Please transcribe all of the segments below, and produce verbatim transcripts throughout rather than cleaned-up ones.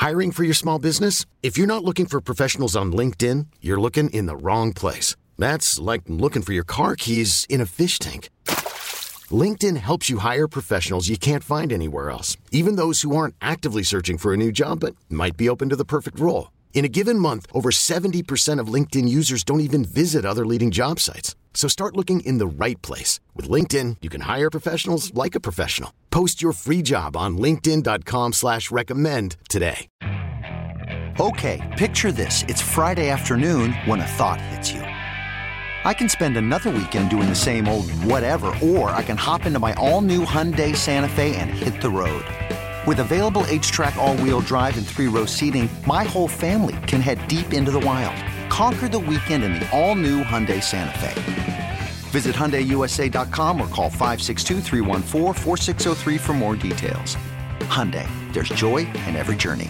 Hiring for your small business? If you're not looking for professionals on LinkedIn, you're looking in the wrong place. That's like looking for your car keys in a fish tank. LinkedIn helps you hire professionals you can't find anywhere else, even those who aren't actively searching for a new job but might be open to the perfect role. In a given month, over seventy percent of LinkedIn users don't even visit other leading job sites. So start looking in the right place. With LinkedIn, you can hire professionals like a professional. Post your free job on linkedin dot com slash recommend today. Okay, picture this. It's Friday afternoon when a thought hits you. I can spend another weekend doing the same old whatever, or I can hop into my all-new Hyundai Santa Fe and hit the road. With available H-Track all-wheel drive and three-row seating, my whole family can head deep into the wild. Conquer the weekend in the all-new Hyundai Santa Fe. Visit Hyundai U S A dot com or call five six two, three one four, four six zero three for more details. Hyundai, there's joy in every journey.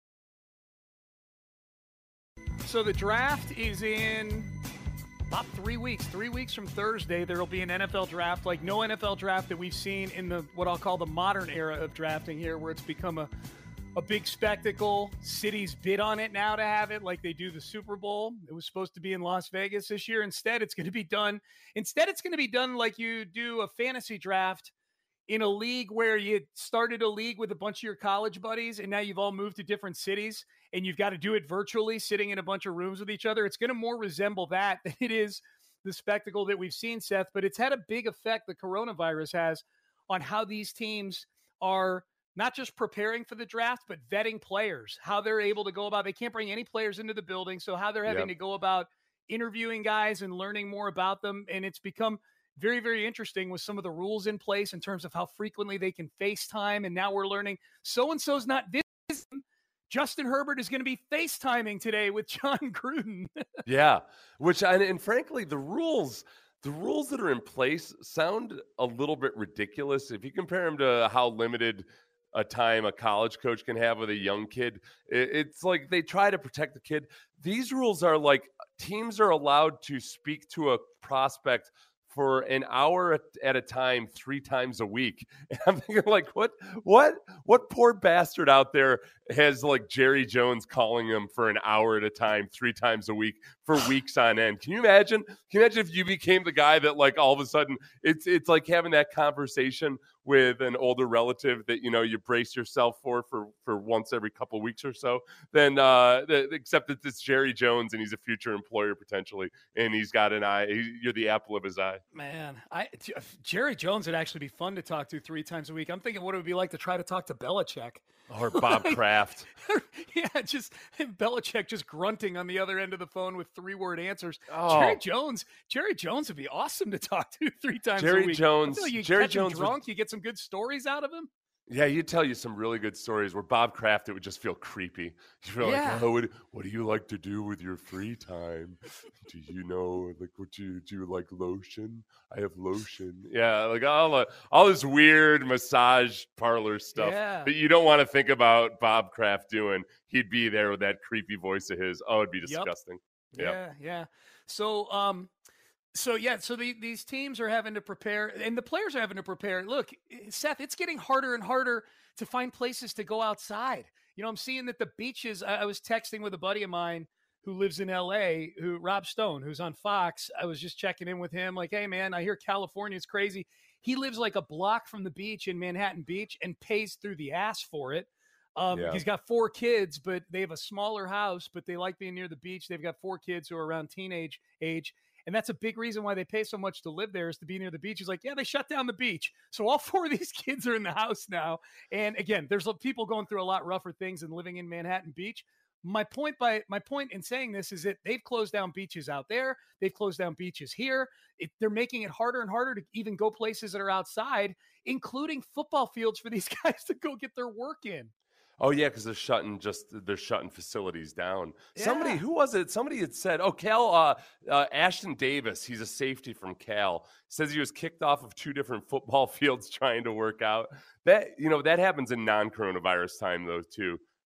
So the draft is in about three weeks. Three weeks from Thursday, there will be an N F L draft like no N F L draft that we've seen in the what I'll call the modern era of drafting here, where it's become a, a big spectacle. Cities bid on it now to have it like they do the Super Bowl. It was supposed to be in Las Vegas this year. Instead, it's going to be done. Instead, it's going to be done like you do a fantasy draft in a league where you started a league with a bunch of your college buddies and now you've all moved to different cities and you've got to do it virtually, sitting in a bunch of rooms with each other. It's going to more resemble that than it is the spectacle that we've seen, Seth. But it's had a big effect, the coronavirus has, on how these teams are not just preparing for the draft, but vetting players, how they're able to go about. They can't bring any players into the building, so how they're having yep. to go about interviewing guys and learning more about them. And it's become very, very interesting with some of the rules in place in terms of how frequently they can FaceTime. And now we're learning so-and-so's not visiting. Justin Herbert is going to be FaceTiming today with John Gruden. yeah, which, and, and frankly, the rules, the rules that are in place sound a little bit ridiculous. If you compare them to how limited a time a college coach can have with a young kid, it, it's like they try to protect the kid. These rules are like teams are allowed to speak to a prospect for an hour at a time, three times a week. And I'm thinking, like, what, what, what poor bastard out there has like Jerry Jones calling him for an hour at a time, three times a week for weeks on end? Can you imagine? Can you imagine if you became the guy that like all of a sudden it's it's like having that conversation with an older relative that, you know, you brace yourself for for, for once every couple of weeks or so? Then uh, the, except that it's Jerry Jones and he's a future employer potentially, and he's got an eye. He, you're the apple of his eye. Man, I Jerry Jones would actually be fun to talk to three times a week. I'm thinking what it would be like to try to talk to Belichick. Or Bob Kraft. yeah, just Belichick just grunting on the other end of the phone with three-word answers. Oh. Jerry Jones, Jerry Jones would be awesome to talk to three times Jerry a week. Jones, like you Jerry catch him Jones drunk, would... you get some good stories out of him. Yeah, he'd tell you some really good stories. Where Bob Kraft, it would just feel creepy. You feel yeah. like, oh, what, what do you like to do with your free time? Do you know, like, what you do? You like lotion? I have lotion. Yeah, like all uh, all this weird massage parlor stuff yeah. that you don't want to think about Bob Kraft doing. He'd be there with that creepy voice of his. Oh, it'd be disgusting. Yep. Yeah, yeah. So, um. So, yeah, so the, these teams are having to prepare, and the players are having to prepare. Look, Seth, it's getting harder and harder to find places to go outside. You know, I'm seeing that the beaches, I, I was texting with a buddy of mine who lives in L A, who Rob Stone, who's on Fox. I was just checking in with him like, hey, man, I hear California's crazy. He lives like a block from the beach in Manhattan Beach and pays through the ass for it. Um, yeah. He's got four kids, but they have a smaller house, but they like being near the beach. They've got four kids who are around teenage age. And that's a big reason why they pay so much to live there, is to be near the beach. He's like, yeah, they shut down the beach. So all four of these kids are in the house now. And again, there's people going through a lot rougher things than living in Manhattan Beach. My point by my point in saying this is that they've closed down beaches out there. They've closed down beaches here. It, they're making it harder and harder to even go places that are outside, including football fields for these guys to go get their work in. Oh yeah, because they're shutting just they're shutting facilities down. Yeah. Somebody who was it? Somebody had said, "Oh, Cal uh, uh, Ashton Davis, he's a safety from Cal, says he was kicked off of two different football fields trying to work out." That you know that happens in non-coronavirus time though too.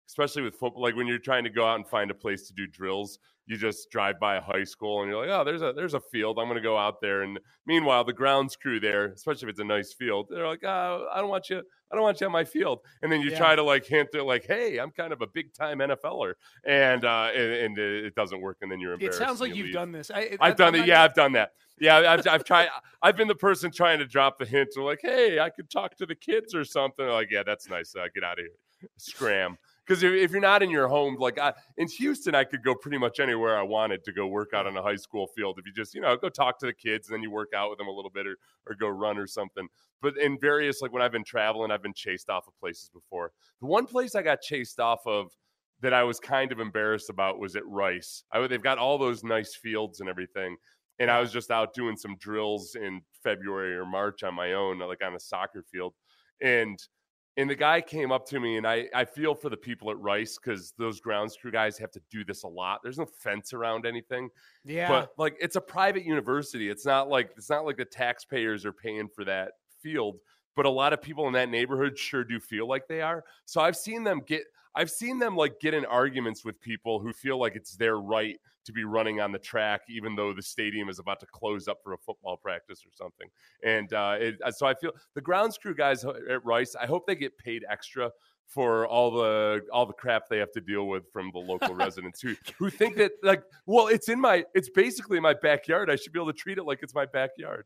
especially with football. Like when you're trying to go out and find a place to do drills, you just drive by a high school and you're like, oh, there's a there's a field. I'm going to go out there. And meanwhile, the grounds crew there, especially if it's a nice field, they're like, oh, I don't want you. I don't want you on my field. And then you yeah. try to like hint at like, hey, I'm kind of a big time N F L er, and uh, and, and it doesn't work. And then you're embarrassed. It sounds like you you've leave. done this. I, I've done I'm it. not... Yeah, I've done that. Yeah, I've I've tried. I've been the person trying to drop the hint of like, hey, I could talk to the kids or something. Like, yeah, that's nice. Uh, get out of here. Scram. Because if, if you're not in your home, like I, in Houston, I could go pretty much anywhere I wanted to go work out on a high school field. If you just, you know, go talk to the kids and then you work out with them a little bit or, or go run or something. But in various, like when I've been traveling, I've been chased off of places before. The one place I got chased off of that I was kind of embarrassed about was at Rice. I, they've got all those nice fields and everything. And I was just out doing some drills in February or March on my own, like on a soccer field. And And the guy came up to me, and I, I feel for the people at Rice because those grounds crew guys have to do this a lot. There's no fence around anything. Yeah. But, like, it's a private university. It's not like it's not like the taxpayers are paying for that field. But a lot of people in that neighborhood sure do feel like they are. So I've seen them get I've seen them like get in arguments with people who feel like it's their right to be running on the track, even though the stadium is about to close up for a football practice or something. And uh, it, so I feel the grounds crew guys at Rice, I hope they get paid extra for all the all the crap they have to deal with from the local residents who who think that like, well, it's in my it's basically my backyard. I should be able to treat it like it's my backyard.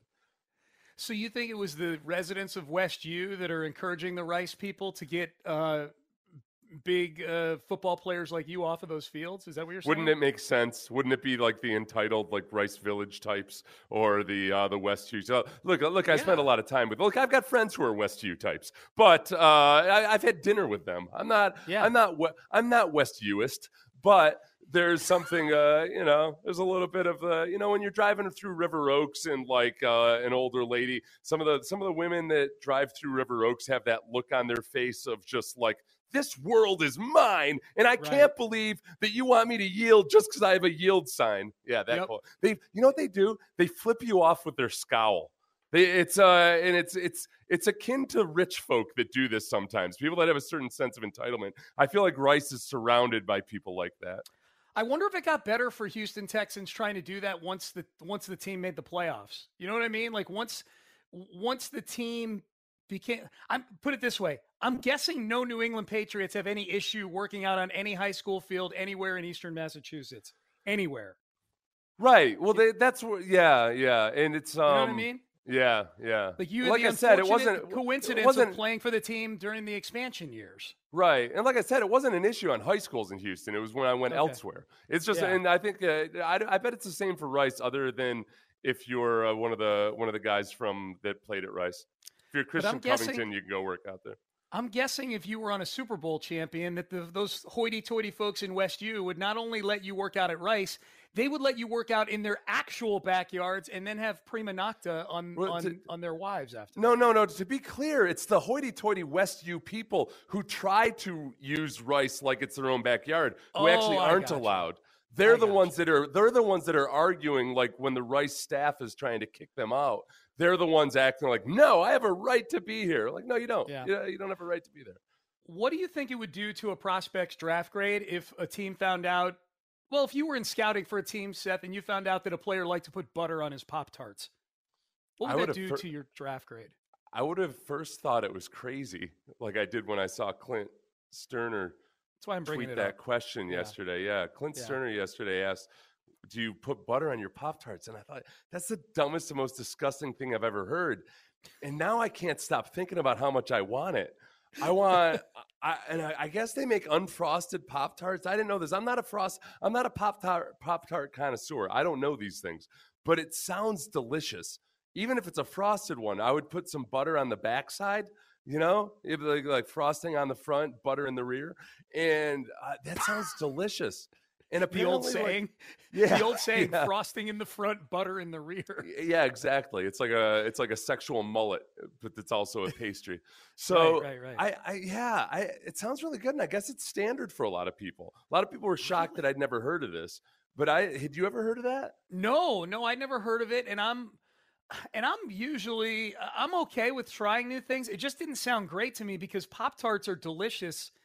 So you think it was the residents of West U that are encouraging the Rice people to get uh, big uh, football players like you off of those fields? Is that what you're saying? Wouldn't it make sense? Wouldn't it be like the entitled like Rice Village types or the uh, the West U? So look, look, I yeah. spent a lot of time with. Look, I've got friends who are West U types, but uh, I, I've had dinner with them. I'm not. Yeah. I'm not. I'm not West Uist, but. There's something, uh, you know, there's a little bit of, uh, you know, when you're driving through River Oaks and like uh, an older lady, some of the some of the women that drive through River Oaks have that look on their face of just like, this world is mine, and I right. can't believe that you want me to yield just because I have a yield sign. Yeah, that. Yep. Cool. They, you know what they do? They flip you off with their scowl. They, it's uh, and it's it's it's akin to rich folk that do this sometimes. People that have a certain sense of entitlement. I feel like Rice is surrounded by people like that. I wonder if it got better for Houston Texans trying to do that once the once the team made the playoffs. You know what I mean? Like once once the team became I'm put it this way. I'm guessing no New England Patriots have any issue working out on any high school field anywhere in Eastern Massachusetts. Anywhere. Right. Well, they, that's what yeah, yeah. And it's um You know what I mean? Yeah, yeah. Like you, like the I said, it wasn't coincidence it wasn't, of playing for the team during the expansion years, right? And like I said, it wasn't an issue on high schools in Houston. It was when I went okay. elsewhere. It's just, yeah. and I think uh, I, I bet it's the same for Rice, other than if you're uh, one of the one of the guys from that played at Rice. If you're Christian guessing, Covington, you can go work out there. I'm guessing if you were on a Super Bowl champion, that the, those hoity-toity folks in West U would not only let you work out at Rice. They would let you work out in their actual backyards and then have prima nocta on well, on, to, on their wives after. No, no, no. To be clear, it's the hoity-toity West U people who try to use Rice like it's their own backyard, who oh, actually aren't allowed. They're I the ones you. that are. They're the ones that are arguing. Like when the Rice staff is trying to kick them out, they're the ones acting like, "No, I have a right to be here." Like, no, you don't. Yeah. You, you don't have a right to be there. What do you think it would do to a prospect's draft grade if a team found out? Well, if you were in scouting for a team, Seth, and you found out that a player liked to put butter on his Pop-Tarts, what would that do fir- to your draft grade? I would have first thought it was crazy, like I did when I saw Clint Sterner That's why I'm bringing tweet it that up. question yeah. yesterday. Yeah, Clint yeah. Sterner yesterday asked, do you put butter on your Pop-Tarts? And I thought, that's the dumbest and most disgusting thing I've ever heard. And now I can't stop thinking about how much I want it. I want, I, and I, I guess they make unfrosted Pop-Tarts. I didn't know this. I'm not a frost. I'm not a Pop-Tart Pop-Tart connoisseur. I don't know these things, but it sounds delicious. Even if it's a frosted one, I would put some butter on the backside. You know, if like, like frosting on the front, butter in the rear, and uh, that sounds delicious. And the old saying, like, yeah, the old saying, yeah. frosting in the front, butter in the rear. Yeah, exactly. It's like a, it's like a sexual mullet, but it's also a pastry. So, right, right, right. I, I, yeah, I, it sounds really good, and I guess it's standard for a lot of people. A lot of people were shocked that I'd never heard of this, but I, had you ever heard of that? No, no, I never heard of it, and I'm, and I'm usually, I'm okay with trying new things. It just didn't sound great to me because Pop-Tarts are delicious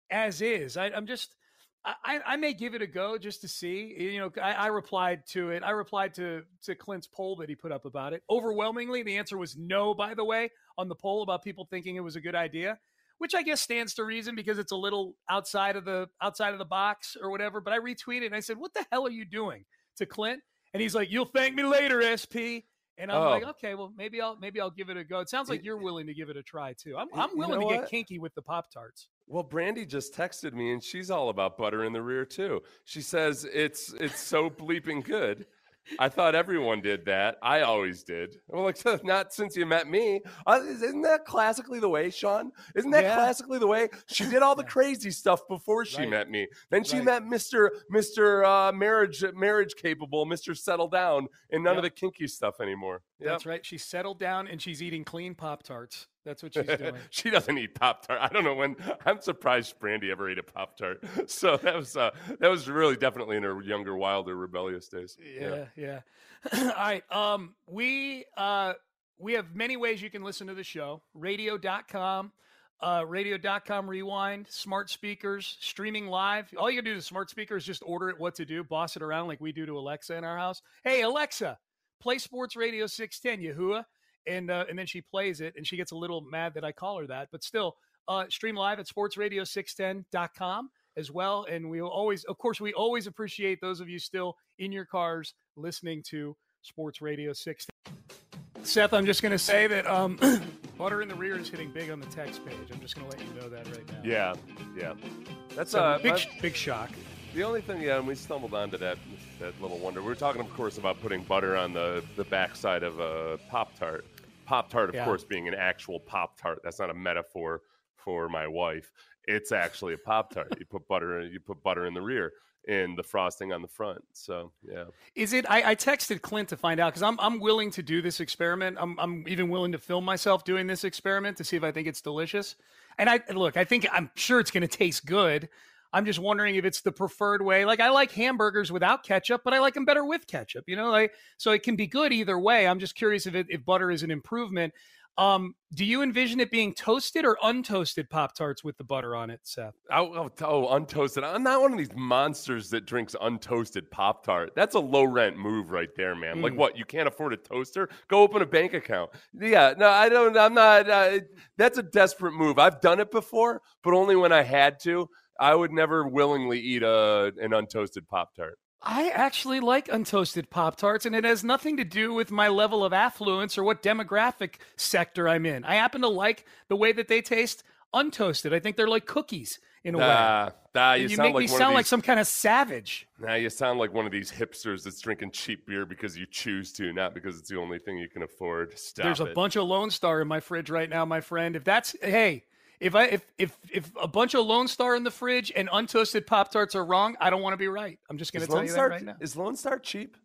as is. I, I'm just, I, I may give it a go just to see. You know, I, I replied to it. I replied to to Clint's poll that he put up about it. Overwhelmingly, the answer was no. By the way, on the poll about people thinking it was a good idea, which I guess stands to reason because it's a little outside of the outside of the box or whatever. But I retweeted and I said, "What the hell are you doing?" to Clint, and he's like, "You'll thank me later, S P." And I'm Oh. like, okay, well, maybe I'll maybe I'll give it a go. It sounds like you're willing to give it a try too. I'm I'm You willing know to get what? kinky with the Pop-Tarts. Well, Brandy just texted me, and she's all about butter in the rear too. She says it's it's so bleeping good. I thought everyone did that. I always did. Well, like not since you met me. Uh, isn't that classically the way, Sean? Isn't that Yeah. classically the way? She did all the Yeah. crazy stuff before she Right. met me. Then she Right. met Mister Mister Uh, marriage marriage capable, Mister Settle Down, and none of the Yep. kinky stuff anymore. Yep. That's right. She's settled down and she's eating clean Pop-Tarts. That's what she's doing. She doesn't eat Pop Tart. I don't know when. I'm surprised Brandy ever ate a Pop Tart. So that was uh, that was really definitely in her younger, wilder, rebellious days. Yeah, yeah. All right. Um, we uh we have many ways you can listen to the show. radio dot com, uh radio dot com rewind, smart speakers, streaming live. All you can do to smart speakers, just order it what to do, boss it around like we do to Alexa in our house. Hey, Alexa, play Sports Radio six ten, Yahuwah. And uh, and then she plays it, and she gets a little mad that I call her that. But still, uh, stream live at sports radio six ten dot com as well. And we will always, of course, we always appreciate those of you still in your cars listening to Sports Radio six ten. Seth, I'm just going to say that um, Butter in the Rear is hitting big on the text page. I'm just going to let you know that right now. Yeah, yeah. That's So, uh, big, my- big shock. the only thing. Yeah, and we stumbled onto that that little wonder. We were talking, of course, about putting butter on the the backside of a Pop Tart. Pop Tart, of Yeah. course, being an actual Pop Tart. That's not a metaphor for my wife. It's actually a Pop Tart. You put butter. You put butter in the rear and the frosting on the front. So yeah. Is it? I, I texted Clint to find out because I'm I'm willing to do this experiment. I'm I'm even willing to film myself doing this experiment to see if I think it's delicious. And I look, I think I'm sure it's going to taste good. I'm just wondering if it's the preferred way. Like I like hamburgers without ketchup, but I like them better with ketchup. You know, like so it can be good either way. I'm just curious if it, if butter is an improvement. Um, do you envision it being toasted or untoasted Pop-Tarts with the butter on it, Seth? Oh, oh, oh, untoasted. I'm not one of these monsters that drinks untoasted Pop Tart. That's a low rent move right there, man. Like, Mm. what? You can't afford a toaster? Go open a bank account. Yeah, no, I don't. I'm not. Uh, that's a desperate move. I've done it before, but only when I had to. I would never willingly eat a an untoasted Pop Tart. I actually like untoasted Pop-Tarts, and it has nothing to do with my level of affluence or what demographic sector I'm in. I happen to like the way that they taste untoasted. I think they're like cookies in a way. Ah, ah, you, And you sound make like me one sound of like these, some kind of savage. Nah, you sound like one of these hipsters that's drinking cheap beer because you choose to, not because it's the only thing you can afford. Stop There's a it. bunch of Lone Star in my fridge right now, my friend. If that's hey, if I if if if a bunch of Lone Star in the fridge and untoasted Pop-Tarts are wrong, I don't want to be right. I'm just going to Is tell Lone you Star that right now. is Lone Star cheap?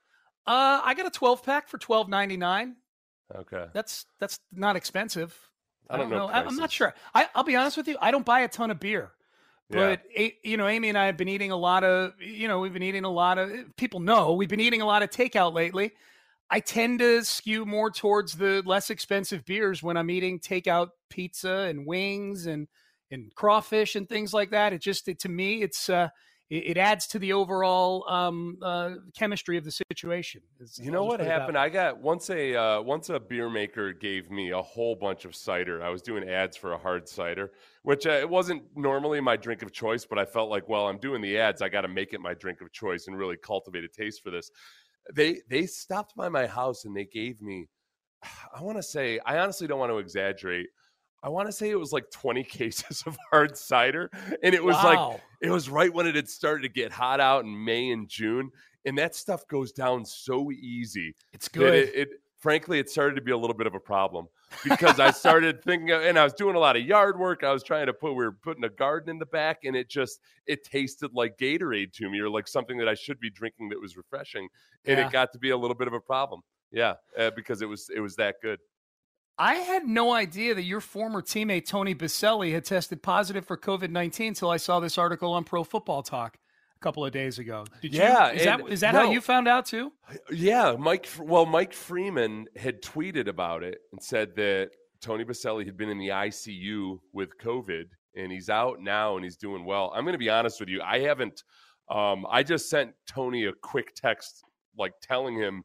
Uh, I got a twelve pack for twelve ninety-nine. Okay. That's that's not expensive. I don't know I- I'm not prices. sure. I, I'll be honest with you. I don't buy a ton of beer, Yeah. but A- you know, Amy and I have been eating a lot of. You know, we've been eating a lot of. People know we've been eating a lot of takeout lately. I tend to skew more towards the less expensive beers when I'm eating takeout pizza and wings and and crawfish and things like that. It just it, to me, it's uh, it, it adds to the overall um, uh, chemistry of the situation. It's- You know I'll just what put it that happened? way. I got once a uh, once a beer maker gave me a whole bunch of cider. I was doing ads for a hard cider, which uh, it wasn't normally my drink of choice, but I felt like, well, I'm doing the ads, I got to make it my drink of choice and really cultivate a taste for this. They they stopped by my house and they gave me, I want to say, I honestly don't want to exaggerate. I want to say it was like twenty cases of hard cider, and it was like Wow. it was right when it had started to get hot out in May and June, and that stuff goes down so easy. It's that good. It, it frankly, it started to be a little bit of a problem because I started thinking, and I was doing a lot of yard work. I was trying to put, we were putting a garden in the back, and it just, it tasted like Gatorade to me, or like something that I should be drinking that was refreshing, and Yeah. it got to be a little bit of a problem. Yeah, uh, because it was it was that good. I had no idea that your former teammate Tony Baselli had tested positive for COVID nineteen until I saw this article on Pro Football Talk a couple of days ago. Did Yeah, you, is that and- is that no. how you found out too? Yeah, Mike. Well, Mike Freeman had tweeted about it and said that Tony Baselli had been in the I C U with COVID, and he's out now and he's doing well. I'm going to be honest with you. I haven't, um, I just sent Tony a quick text, like telling him,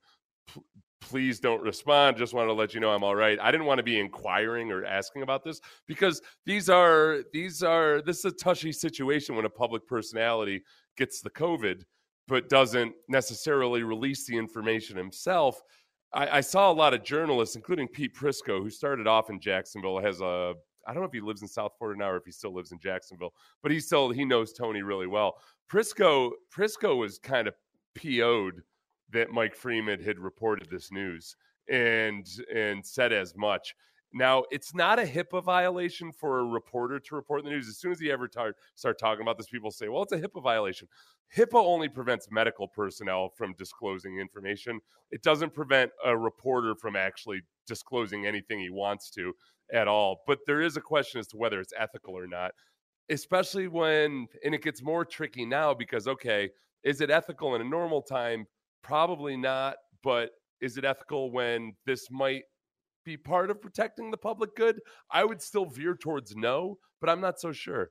please don't respond. Just want to let you know I'm all right. I didn't want to be inquiring or asking about this because these are, these are, this is a touchy situation when a public personality gets the COVID, but doesn't necessarily release the information himself. I, I saw a lot of journalists, including Pete Prisco, who started off in Jacksonville, has a, I don't know if he lives in South Florida now or if he still lives in Jacksonville, but he still, he knows Tony really well. Prisco, Prisco was kind of P O'd that Mike Freeman had reported this news and and said as much. Now, it's not a HIPAA violation for a reporter to report the news. As soon as he ever tar- start talking about this, people say, well, it's a HIPAA violation. HIPAA only prevents medical personnel from disclosing information. It doesn't prevent a reporter from actually disclosing anything he wants to at all. But there is a question as to whether it's ethical or not, especially when, and it gets more tricky now because, okay, is it ethical in a normal time? Probably not, but is it ethical when this might be part of protecting the public good? I would still veer towards no, but I'm not so sure.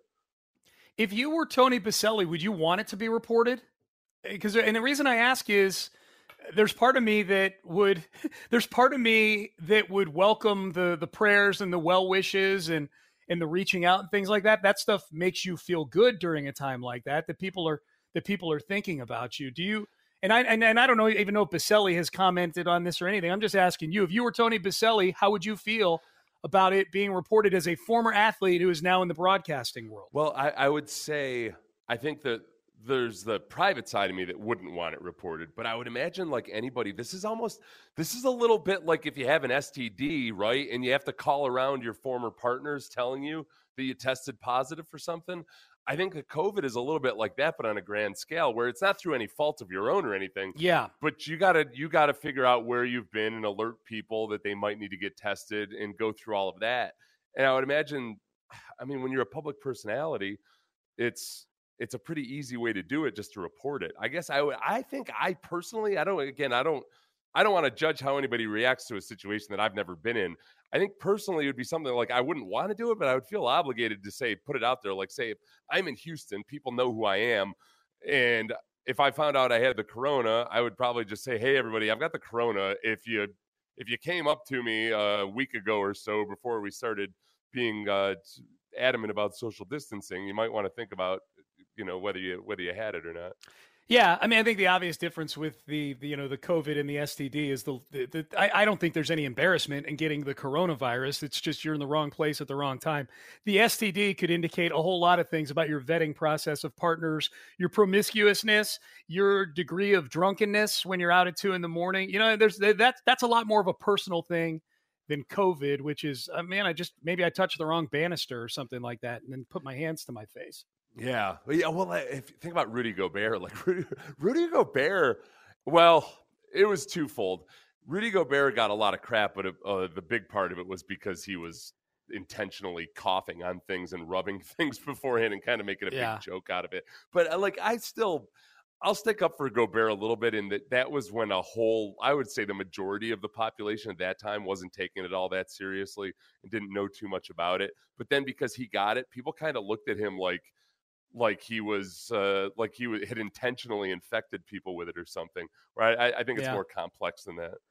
If you were Tony Boselli, would you want it to be reported? Because, and the reason I ask is, there's part of me that would, there's part of me that would welcome the the prayers and the well wishes and and the reaching out and things like that. That stuff makes you feel good during a time like that. That people are that people are thinking about you. Do you? And I and, and I don't know even know if Boselli has commented on this or anything. I'm just asking you, if you were Tony Boselli, how would you feel about it being reported as a former athlete who is now in the broadcasting world? Well, I, I would say I think that there's the private side of me that wouldn't want it reported, but I would imagine like anybody, this is almost, this is a little bit like if you have an S T D, right? And you have to call around your former partners telling you that you tested positive for something. I think that COVID is a little bit like that, but on a grand scale where it's not through any fault of your own or anything. Yeah. But you gotta, you gotta figure out where you've been and alert people that they might need to get tested and go through all of that. And I would imagine, I mean, when you're a public personality, it's, it's a pretty easy way to do it just to report it. I guess I would, I think I personally, I don't, again, I don't, I don't want to judge how anybody reacts to a situation that I've never been in. I think personally it would be something like I wouldn't want to do it, but I would feel obligated to say, put it out there. Like say, if I'm in Houston, people know who I am. And if I found out I had the corona, I would probably just say, hey, everybody, I've got the corona. If you, if you came up to me a week ago or so before we started being uh, adamant about social distancing, you might want to think about, you know, whether you, whether you had it or not. Yeah, I mean, I think the obvious difference with the, the you know the COVID and the S T D is the, the, the I, I don't think there's any embarrassment in getting the coronavirus. It's just you're in the wrong place at the wrong time. The S T D could indicate a whole lot of things about your vetting process of partners, your promiscuousness, your degree of drunkenness when you're out at two in the morning. You know, there's that's that's a lot more of a personal thing than COVID, which is, uh, man, I just maybe I touched the wrong banister or something like that, and then put my hands to my face. Yeah. Yeah. Well, if you think about Rudy Gobert, like Rudy, Rudy Gobert, well, it was twofold. Rudy Gobert got a lot of crap, but uh, the big part of it was because he was intentionally coughing on things and rubbing things beforehand and kind of making a yeah. big joke out of it. But uh, like, I still, I'll stick up for Gobert a little bit in that that was when a whole, I would say the majority of the population at that time wasn't taking it all that seriously and didn't know too much about it. But then because he got it, people kind of looked at him like, like he was uh, like he had intentionally infected people with it or something. Right? I, I think it's yeah. more complex than that.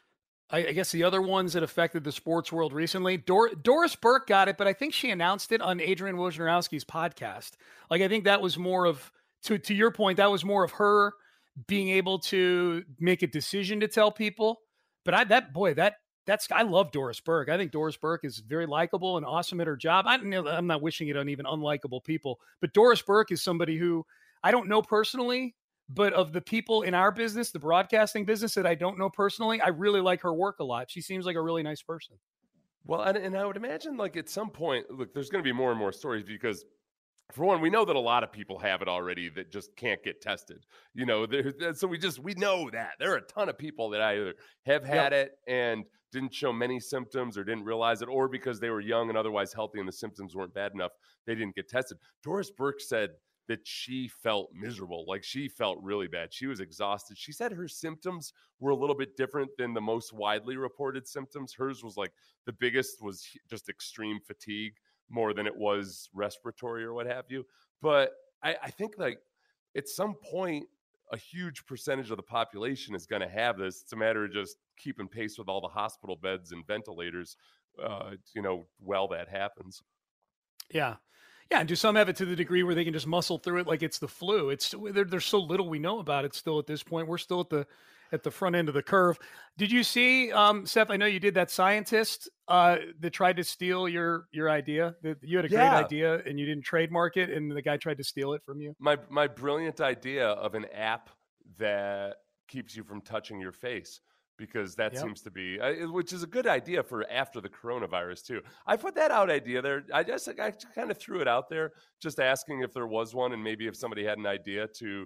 I, I guess the other ones that affected the sports world recently, Dor- Doris Burke got it, but I think she announced it on Adrian Wojnarowski's podcast. Like, I think that was more of, to to your point, that was more of her being able to make a decision to tell people. But I that boy that. That's I love Doris Burke. I think Doris Burke is very likable and awesome at her job. I, I'm not wishing it on even unlikable people, but Doris Burke is somebody who I don't know personally, but of the people in our business, the broadcasting business that I don't know personally, I really like her work a lot. She seems like a really nice person. Well, and, and I would imagine like at some point, look, there's going to be more and more stories because for one, we know that a lot of people have it already that just can't get tested, you know, so we just, we know that there are a ton of people that either have had yep. it and didn't show many symptoms or didn't realize it, or because they were young and otherwise healthy and the symptoms weren't bad enough, they didn't get tested. Doris Burke said that she felt miserable. Like she felt really bad. She was exhausted. She said her symptoms were a little bit different than the most widely reported symptoms. Hers was like the biggest was just extreme fatigue. more than it was respiratory or what have you. But I, I think like at some point, a huge percentage of the population is going to have this. It's a matter of just keeping pace with all the hospital beds and ventilators, uh, you know, while that happens. Yeah. Yeah. And do some have it to the degree where they can just muscle through it like it's the flu? It's there, there's so little we know about it still at this point. We're still at the at the front end of the curve. Did you see, um, Seth, I know you did that scientist uh, that tried to steal your your idea. That you had a Yeah. great idea and you didn't trademark it, and the guy tried to steal it from you. My my brilliant idea of an app that keeps you from touching your face, because that Yep. seems to be, uh, which is a good idea for after the coronavirus too. I put that out idea there. I just I kind of threw it out there, just asking if there was one, and maybe if somebody had an idea to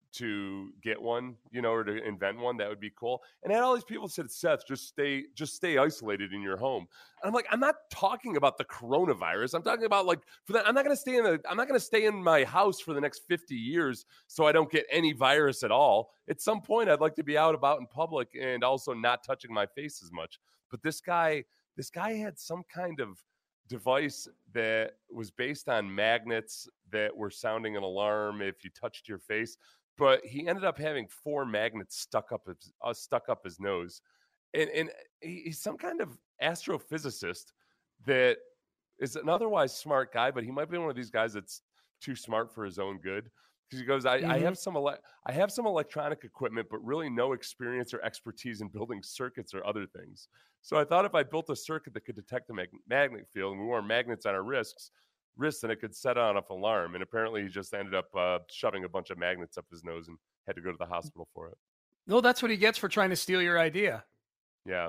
to get one, you know, or to invent one, that would be cool. And I had all these people said, Seth, just stay, just stay isolated in your home. And I'm like, I'm not talking about the coronavirus. I'm talking about like, for that, I'm not going to stay in the, I'm not going to stay in my house for the next fifty years so I don't get any virus at all. At some point, I'd like to be out about in public and also not touching my face as much. But this guy, this guy had some kind of device that was based on magnets that were sounding an alarm if you touched your face. But he ended up having four magnets stuck up his uh, stuck up his nose, and and he, he's some kind of astrophysicist that is an otherwise smart guy, but he might be one of these guys that's too smart for his own good. Because he goes, I, Mhm. I have some ele- I have some electronic equipment, but really no experience or expertise in building circuits or other things. So I thought if I built a circuit that could detect the mag- magnet field, and we wore magnets on our wrists, wrists, and it could set on an alarm. And apparently he just ended up uh, shoving a bunch of magnets up his nose and had to go to the hospital for it. No, that's what he gets for trying to steal your idea. Yeah.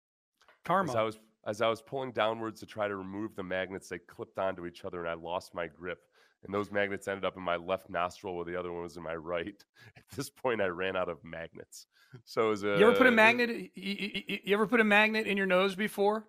Karma. As I was as I was pulling downwards to try to remove the magnets, they clipped onto each other, and I lost my grip. And those magnets ended up in my left nostril, while the other one was in my right. At this point, I ran out of magnets. So it was a, You ever put a magnet? You, you, you ever put a magnet in your nose before?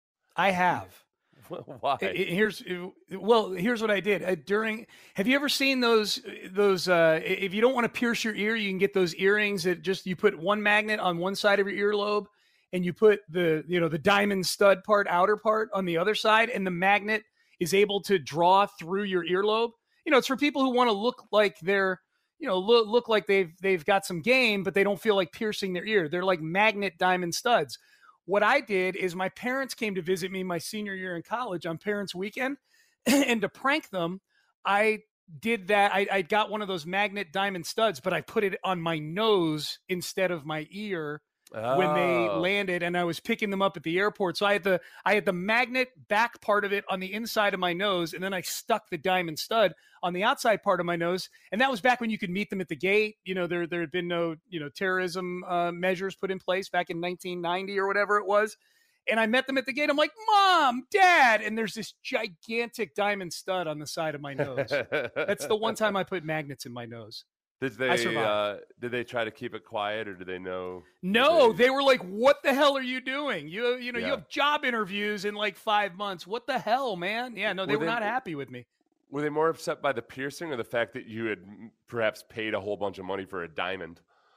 I have. Why? It- it- here's well, here's what I did uh, during. Have you ever seen those those? Uh, if you don't want to pierce your ear, you can get those earrings that just you put one magnet on one side of your earlobe, and you put the you know the diamond stud part, outer part, on the other side, and the magnet is able to draw through your earlobe. You know, it's for people who want to look like they're you know look look like they've they've got some game, but they don't feel like piercing their ear. They're like magnet diamond studs. What I did is my parents came to visit me my senior year in college on Parents' Weekend, and to prank them, I did that. I, I got one of those magnet diamond studs, but I put it on my nose instead of my ear when they Oh. landed, and I was picking them up at the airport. So I had the I had the magnet back part of it on the inside of my nose, and then I stuck the diamond stud on the outside part of my nose. And that was back when you could meet them at the gate. You know, there there had been no you know terrorism uh, measures put in place back in nineteen ninety or whatever it was. And I met them at the gate. I'm like, Mom, Dad, and there's this gigantic diamond stud on the side of my nose. That's the one time I put magnets in my nose. Did I they survived. uh, did they try to keep it quiet, or did they know? No, did they were like, "What the hell are you doing? You you know you Yeah. have job interviews in like five months. What the hell, man?" Yeah, no, they Were were they- not happy with me. Were they more upset by the piercing, or the fact that you had m- perhaps paid a whole bunch of money for a diamond?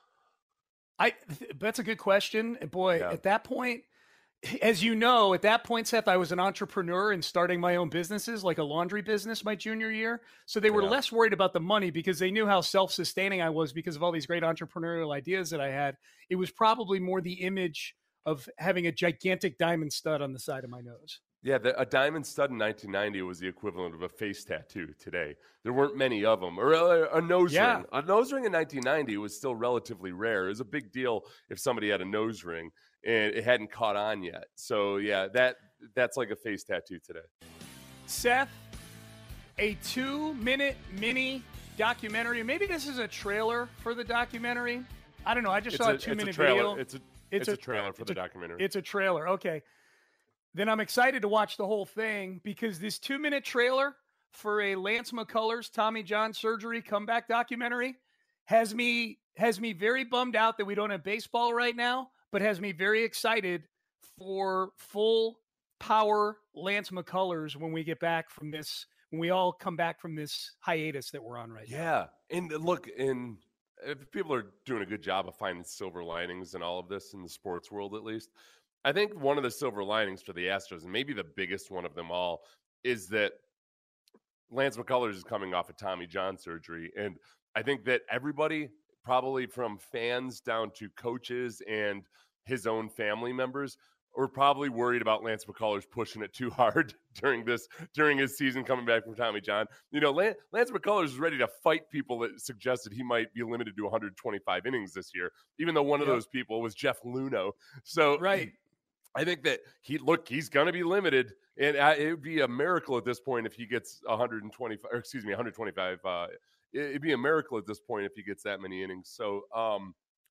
I th- that's a good question, boy. Yeah. At that point, as you know, at that point, Seth, I was an entrepreneur and starting my own businesses, like a laundry business, my junior year. So they were Yeah. less worried about the money because they knew how self-sustaining I was because of all these great entrepreneurial ideas that I had. It was probably more the image of having a gigantic diamond stud on the side of my nose. Yeah, the, a diamond stud in nineteen ninety was the equivalent of a face tattoo today. There weren't many of them. Or a, a nose Yeah. ring. A nose ring in nineteen ninety was still relatively rare. It was a big deal if somebody had a nose ring and it hadn't caught on yet. So yeah, that that's like a face tattoo today. Seth, a two-minute mini documentary. Maybe this is a trailer for the documentary. I don't know. I just It's saw a, a two-minute it's a trailer. video. It's a it's, a, trailer for it's the a- documentary. It's a trailer. Okay. Then I'm excited to watch the whole thing because this two-minute trailer for a Lance McCullers Tommy John surgery comeback documentary has me has me very bummed out that we don't have baseball right now, but has me very excited for full power Lance McCullers when we get back from this, when we all come back from this hiatus that we're on right now. Yeah, and look, and if people are doing a good job of finding silver linings in all of this in the sports world, at least. I think one of the silver linings for the Astros, and maybe the biggest one of them all, is that Lance McCullers is coming off of Tommy John surgery. And I think that everybody, probably from fans down to coaches and his own family members, are probably worried about Lance McCullers pushing it too hard during this, during his season coming back from Tommy John. You know, Lance, Lance McCullers is ready to fight people that suggested he might be limited to one hundred twenty-five innings this year, even though one yep. of those people was Jeff Luhnow. So right. I think that he look, he's going to be limited, and it would be a miracle at this point if he gets one hundred twenty-five, or excuse me, one hundred twenty-five. Uh, it'd be a miracle at this point if he gets that many innings. So um,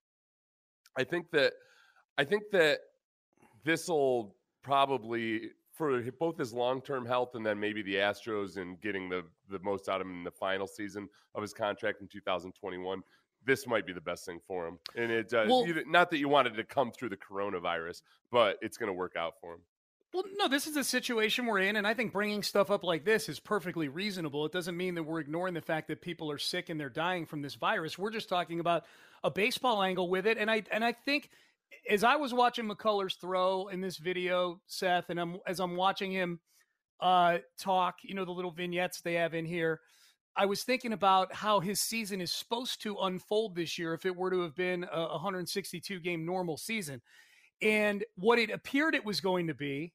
I think that I think that this will probably, for both his long-term health and then maybe the Astros and getting the the most out of him in the final season of his contract in two thousand twenty-one. This might be the best thing for him. And it uh, well, you, not that you wanted to come through the coronavirus, but it's going to work out for him. Well, no, this is a situation we're in, and I think bringing stuff up like this is perfectly reasonable. It doesn't mean that we're ignoring the fact that people are sick and they're dying from this virus. We're just talking about a baseball angle with it. And I and I think as I was watching McCullers throw in this video, Seth, and I'm, as I'm watching him uh, talk, you know, the little vignettes they have in here, I was thinking about how his season is supposed to unfold this year if it were to have been a one hundred sixty-two game normal season. And what it appeared it was going to be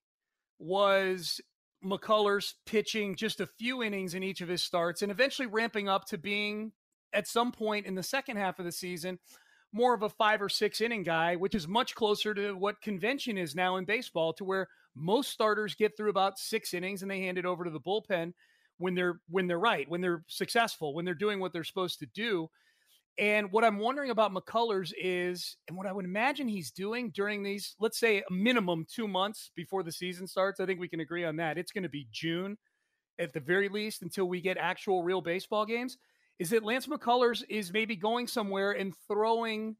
was McCullers pitching just a few innings in each of his starts and eventually ramping up to being, at some point in the second half of the season, more of a five or six inning guy, which is much closer to what convention is now in baseball, to where most starters get through about six innings and they hand it over to the bullpen when they're when they're right, when they're successful, when they're doing what they're supposed to do. And what I'm wondering about McCullers is, and what I would imagine he's doing during these, let's say a minimum two months before the season starts, I think we can agree on that. It's going to be June at the very least until we get actual real baseball games, is that Lance McCullers is maybe going somewhere and throwing,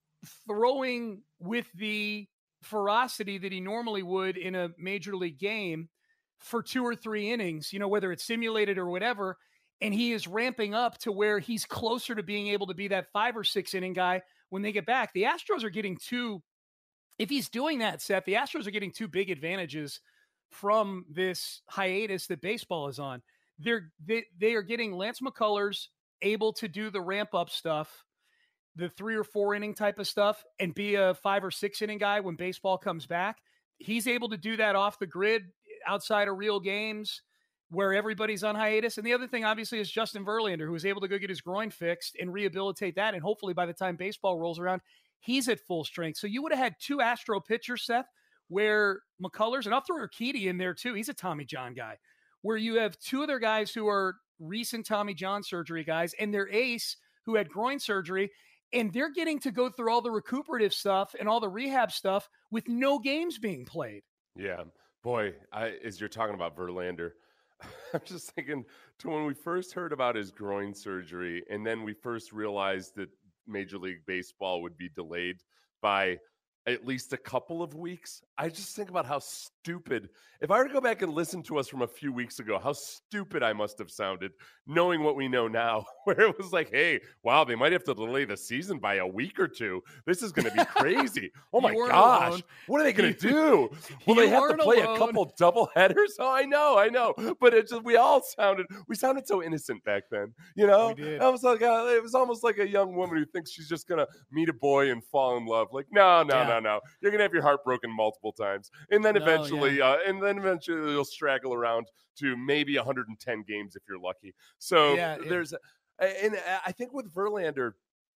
throwing with the ferocity that he normally would in a major league game for two or three innings, you know, whether it's simulated or whatever. And he is ramping up to where he's closer to being able to be that five or six inning guy when they get back. The Astros are getting two, if he's doing that, Seth, the Astros are getting two big advantages from this hiatus that baseball is on. They're, they, they are getting Lance McCullers able to do the ramp up stuff, the three or four inning type of stuff, and be a five or six inning guy when baseball comes back. He's able to do that off the grid outside of real games where everybody's on hiatus. And the other thing, obviously, is Justin Verlander, who was able to go get his groin fixed and rehabilitate that. And hopefully by the time baseball rolls around, he's at full strength. So you would have had two Astro pitchers, Seth, where McCullers, and I'll throw Urquidy in there too. He's a Tommy John guy, where you have two other guys who are recent Tommy John surgery guys and their ace who had groin surgery. And they're getting to go through all the recuperative stuff and all the rehab stuff with no games being played. Yeah, boy, I, as you're talking about Verlander, I'm just thinking to when we first heard about his groin surgery and then we first realized that Major League Baseball would be delayed by at least a couple of weeks. I just think about how stupid, if I were to go back and listen to us from a few weeks ago, how stupid I must have sounded knowing what we know now, where it was like, hey, wow, they might have to delay the season by a week or two. This is going to be crazy. Oh my gosh. Alone. What are they going to do? Will they have to play alone. a couple double headers? Oh, I know, I know. But it's just, we all sounded, we sounded so innocent back then. You know, it was like a, it was almost like a young woman who thinks she's just going to meet a boy and fall in love. Like, no, no, yeah. no, no. You're going to have your heart broken multiple times. And then eventually, no, yeah. uh, and then eventually you'll straggle around to maybe one hundred ten games if you're lucky. So yeah, there's, yeah. and I think with Verlander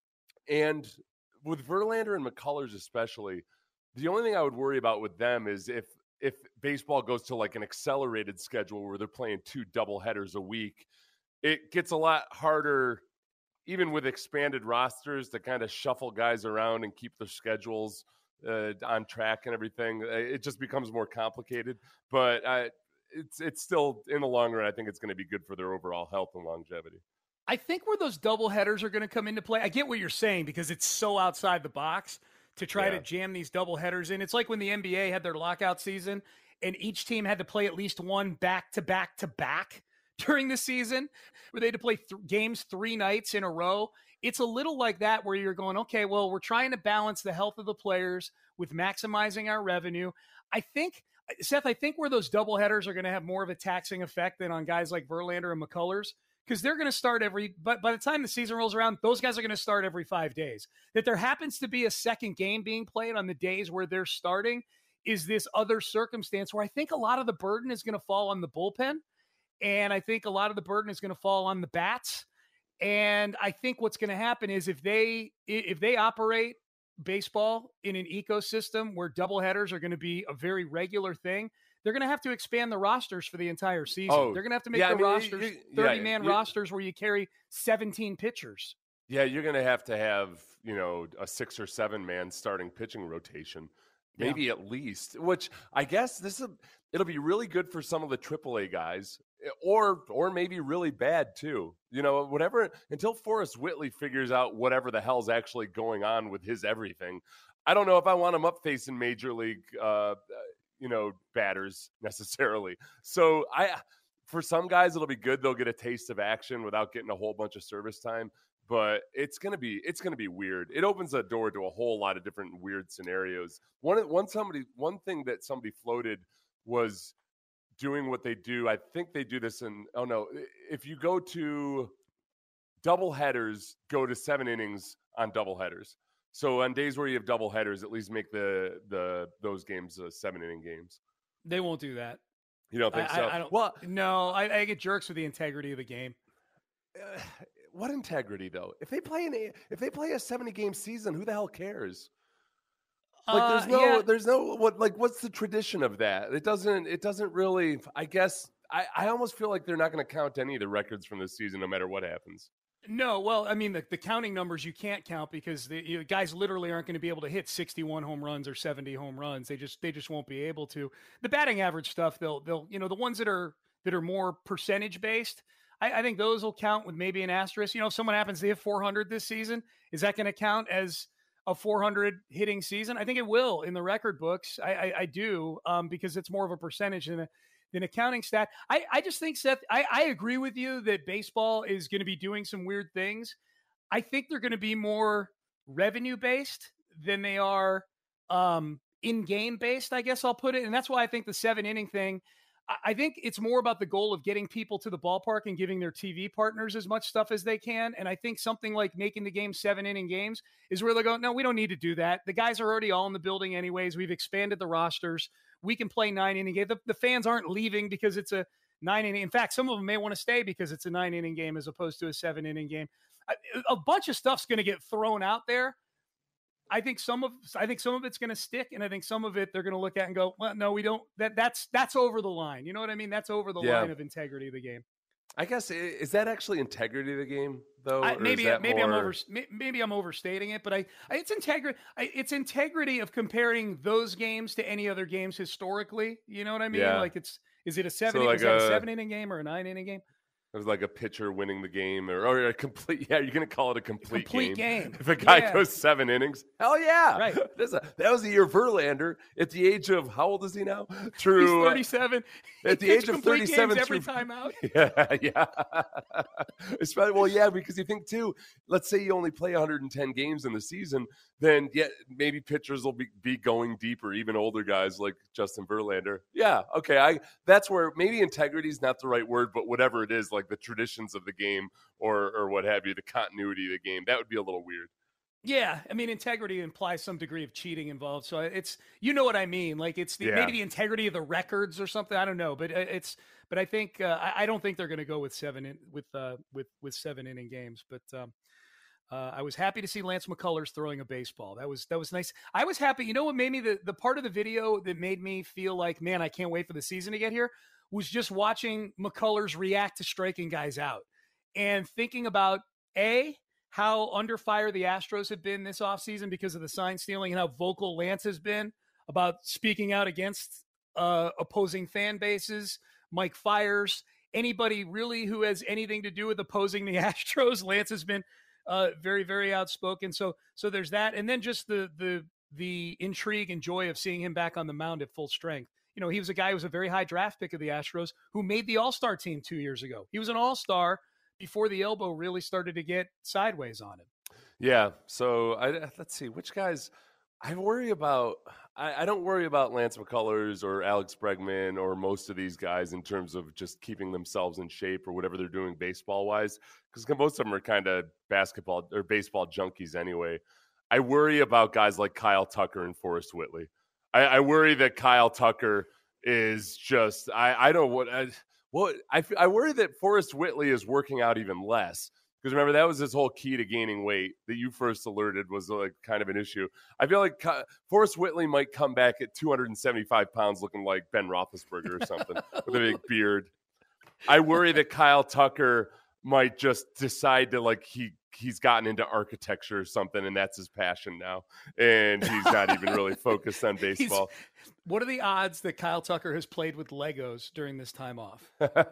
and with Verlander and McCullers especially, the only thing I would worry about with them is if if baseball goes to like an accelerated schedule where they're playing two double headers a week, it gets a lot harder, even with expanded rosters, to kind of shuffle guys around and keep their schedules Uh, on track and everything. It just becomes more complicated, but uh, it's it's still, in the long run, I think it's going to be good for their overall health and longevity. I think where those double headers are going to come into play, I get what you're saying because it's so outside the box to try yeah. to jam these double headers in. It's like when the N B A had their lockout season and each team had to play at least one back to back to back during the season, where they had to play th- games three nights in a row. It's a little like that where you're going, okay, well, we're trying to balance the health of the players with maximizing our revenue. I think Seth, I think where those doubleheaders are going to have more of a taxing effect than on guys like Verlander and McCullers, because they're going to start every, but by the time the season rolls around, those guys are going to start every five days. That there happens to be a second game being played on the days where they're starting is this other circumstance where I think a lot of the burden is going to fall on the bullpen. And I think a lot of the burden is going to fall on the bats. And I think what's going to happen is if they, if they operate baseball in an ecosystem where doubleheaders are going to be a very regular thing, they're going to have to expand the rosters for the entire season. Oh, they're going to have to make yeah, the I mean, rosters you, you, thirty-man yeah, rosters where you carry seventeen pitchers. Yeah, you're going to have to have, you know, a six or seven man starting pitching rotation, maybe yeah. at least, which I guess this is, it'll be really good for some of the triple A guys, or or maybe really bad too. You know, whatever, until Forrest Whitley figures out whatever the hell's actually going on with his everything. I don't know if I want him up facing major league uh you know, batters necessarily. So I, for some guys, it'll be good. They'll get a taste of action without getting a whole bunch of service time, but it's going to be, it's going to be weird. It opens a door to a whole lot of different weird scenarios. One, one, somebody, one thing that somebody floated was doing what they do. I think they do this in, oh no, if you go to double headers, go to seven innings on double headers. So on days where you have double headers, at least make the the those games uh, seven inning games. They won't do that. You don't think I, so? I, I don't, well, no, I, I get jerks with the integrity of the game. Uh, what integrity though? If they play an if they play a seventy game season, who the hell cares? Like there's no uh, yeah. there's no what like what's the tradition of that? It doesn't it doesn't really. I guess I I almost feel like they're not going to count any of the records from this season, no matter what happens. No, well, I mean, the, the counting numbers you can't count because the you know, guys literally aren't going to be able to hit sixty-one home runs or seventy home runs. They just they just won't be able to. The batting average stuff, they'll they'll you know the ones that are that are more percentage based, I, I think those will count with maybe an asterisk. You know, if someone happens to hit four hundred this season, is that going to count as a four hundred hitting season? I think it will in the record books. I I, I do um, because it's more of a percentage than a than a counting stat. I, I just think, Seth, I, I agree with you that baseball is going to be doing some weird things. I think they're going to be more revenue-based than they are um, in-game based, I guess I'll put it. And that's why I think the seven-inning thing, I, I think it's more about the goal of getting people to the ballpark and giving their T V partners as much stuff as they can. And I think something like making the game seven-inning games is where they go, no, we don't need to do that. The guys are already all in the building anyways. We've expanded the rosters. We can play nine inning game. The, the fans aren't leaving because it's a nine inning. In fact, some of them may want to stay because it's a nine inning game as opposed to a seven inning game. A, a bunch of stuff's going to get thrown out there. I think some of, I think some of it's going to stick. And I think some of it they're going to look at and go, well, no, we don't, that that's, that's over the line. You know what I mean? That's over the yeah. line of integrity of the game. I guess, is that actually integrity of the game though? I, maybe maybe more... I'm over maybe I'm overstating it, but I, I it's integrity. It's integrity of comparing those games to any other games historically. You know what I mean? Yeah. Like it's is it a seven so like is that a, a seven inning game or a nine inning game? It was like a pitcher winning the game, or, or a complete. Yeah, you're gonna call it a complete, a complete game. game. If a guy yeah. goes seven innings, hell yeah, right. That's a, that was the year Verlander at the age of how old is he now? Through He's thirty-seven. At the he age of thirty-seven, every through, time out. Yeah, yeah. It's probably, well, yeah, because you think too. Let's say you only play one hundred ten games in the season, then yeah, maybe pitchers will be, be going deeper, even older guys like Justin Verlander. Yeah, okay, I that's where maybe integrity is not the right word, but whatever it is, like the traditions of the game or or what have you, the continuity of the game, that would be a little weird. Yeah, I mean, integrity implies some degree of cheating involved. So it's, you know what I mean? Like it's the, yeah. maybe the integrity of the records or something. I don't know, but it's, but I think uh, I, I don't think they're going to go with seven in, with uh, with with seven inning games. But um, uh, I was happy to see Lance McCullers throwing a baseball. That was that was nice. I was happy. You know what made me the the part of the video that made me feel like, man, I can't wait for the season to get here, was just watching McCullers react to striking guys out and thinking about a. how under fire the Astros have been this offseason because of the sign stealing and how vocal Lance has been about speaking out against uh, opposing fan bases, Mike Fiers, anybody really who has anything to do with opposing the Astros. Lance has been uh, very, very outspoken. So, so there's that. And then just the, the, the intrigue and joy of seeing him back on the mound at full strength. You know, he was a guy who was a very high draft pick of the Astros who made the All-Star team two years ago. He was an All-Star before the elbow really started to get sideways on him. Yeah. So I, let's see which guys. I worry about I, I don't worry about Lance McCullers or Alex Bregman or most of these guys in terms of just keeping themselves in shape or whatever they're doing baseball wise, because most of them are kind of basketball or baseball junkies anyway. I worry about guys like Kyle Tucker and Forrest Whitley. I, I worry that Kyle Tucker is just I I don't what I, what I I worry that Forrest Whitley is working out even less. Because remember, that was his whole key to gaining weight that you first alerted was like kind of an issue. I feel like Forrest Whitley might come back at two hundred seventy-five pounds looking like Ben Roethlisberger or something with a big beard. I worry that Kyle Tucker might just decide to like he he's gotten into architecture or something and that's his passion now. And he's not even really focused on baseball. He's, what are the odds that Kyle Tucker has played with Legos during this time off?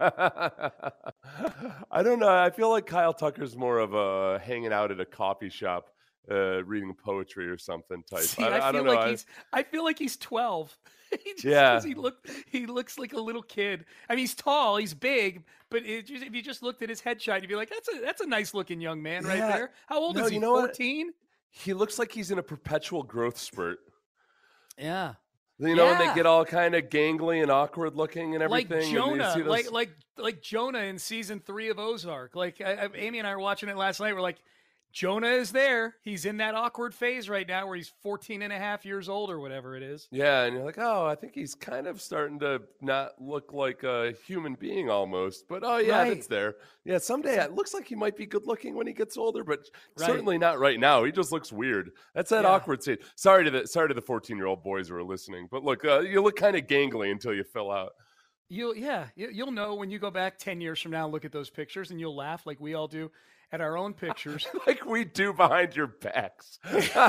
I don't know. I feel like Kyle Tucker's more of a hanging out at a coffee shop, uh, reading poetry or something type. See, I, I, I feel don't know. like I, he's, I feel like he's twelve. he just, yeah. He, look, he looks like a little kid. I mean, he's tall, he's big, but it, if you just looked at his headshot, you'd be like, that's a that's a nice looking young man right yeah. there. How old no, is he, you know fourteen? He looks like he's in a perpetual growth spurt. Yeah. You know, yeah. and they get all kind of gangly and awkward looking and everything. Like Jonah, those... like like like Jonah in season three of Ozark. Like I, I, Amy and I were watching it last night. We're like, Jonah is there. He's in that awkward phase right now where he's fourteen and a half years old or whatever it is. Yeah, and you're like, oh, I think he's kind of starting to not look like a human being almost. But, oh, yeah, right. it's there. Yeah, someday it looks like he might be good looking when he gets older, but right. certainly not right now. He just looks weird. That's that yeah. awkward stage. Sorry to the sorry to the fourteen-year-old boys who are listening. But, look, uh, you look kind of gangly until you fill out. You'll, yeah, you'll know when you go back ten years from now and look at those pictures, and you'll laugh like we all do at our own pictures. Like we do behind your backs.